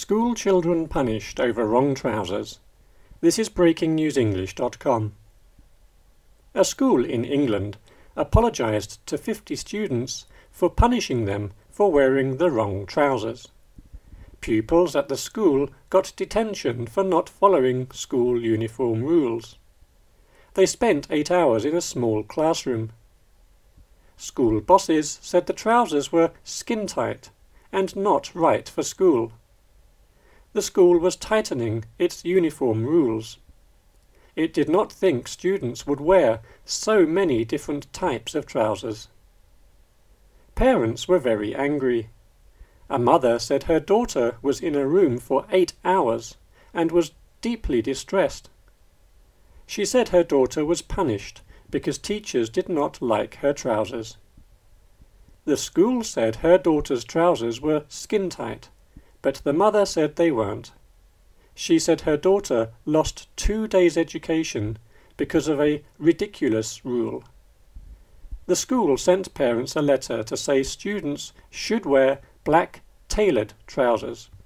School children punished over wrong trousers. This is BreakingNewsEnglish.com. A school in England apologised to 50 students for punishing them for wearing the wrong trousers. Pupils at the school got detention for not following school uniform rules. They spent 8 hours in a small classroom. School bosses said the trousers were skin-tight and not right for school. The school was tightening its uniform rules. It did not think students would wear so many different types of trousers. Parents were very angry. A mother said her daughter was in a room for 8 hours and was deeply distressed. She said her daughter was punished because teachers did not like her trousers. The school said her daughter's trousers were skin-tight, but the mother said they weren't. She said her daughter lost 2 days' education because of a ridiculous rule. The school sent parents a letter to say students should wear black tailored trousers.